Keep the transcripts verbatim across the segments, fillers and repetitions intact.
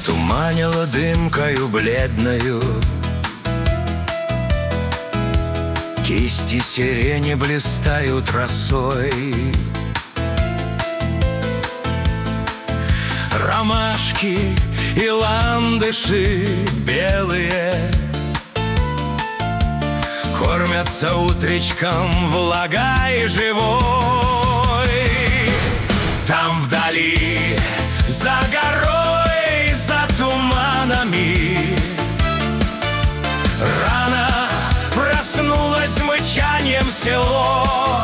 затуманила дымкою бледною. Кисти сирени блистают росой, ромашки и ландыши белые кормятся утречком влагой живой. Там вдали, за горой, за туманами, рано проснулось мычанием село.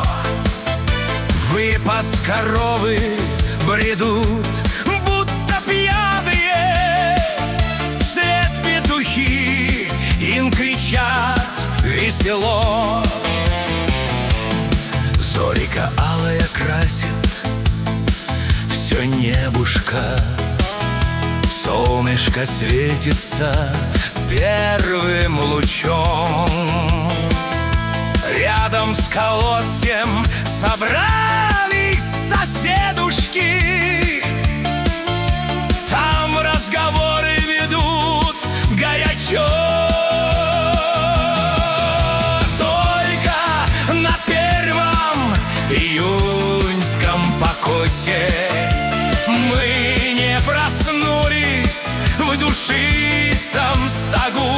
Выпас коровы бредут, будто пьяные, вслед петухи им кричат весело. Зорька алая красит все небушка, солнышко светится первым лучом. Рядом с колодцем собрались соседушки, там разговоры ведут горячо. Только на первом июньском покосе мы не проснулись в душистом стогу.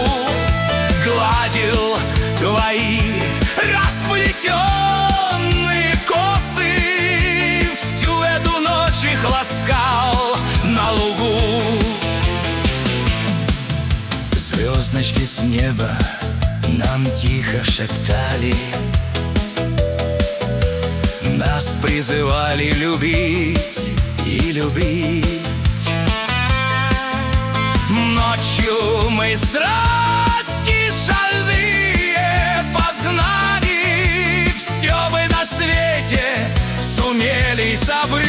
Гладил твои расплетенные косы, всю эту ночь их ласкал на лугу. Звездочки с неба нам тихо шептали, нас призывали любить и любить. Ночью мы страсти шальные познали, все бы на свете сумели забыть.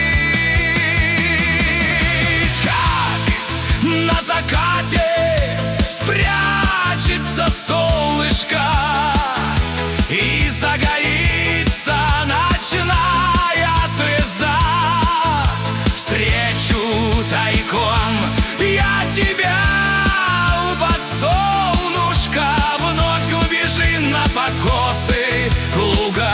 Как на закате спрячется солнышко и загорится ночная звезда. Встречу тайком я тебя у подсолнушка, вновь убежи на покосы луга.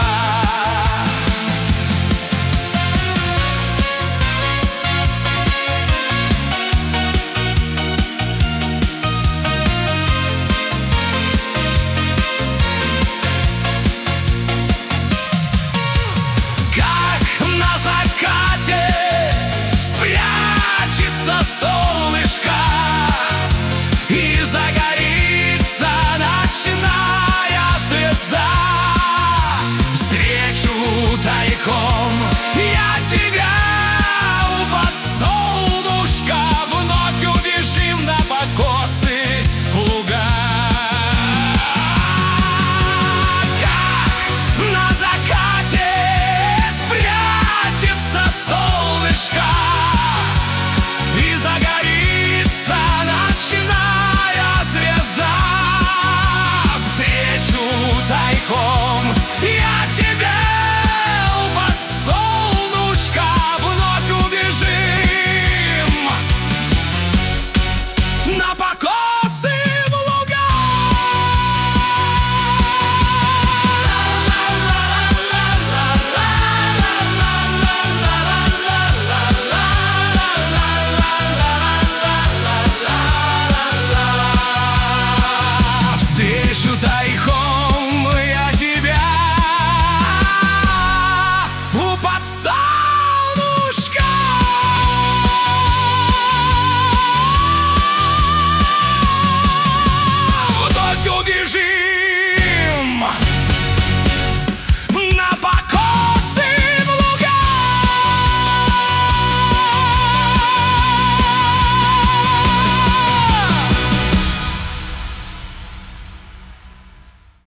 Как на закате спрячется солнце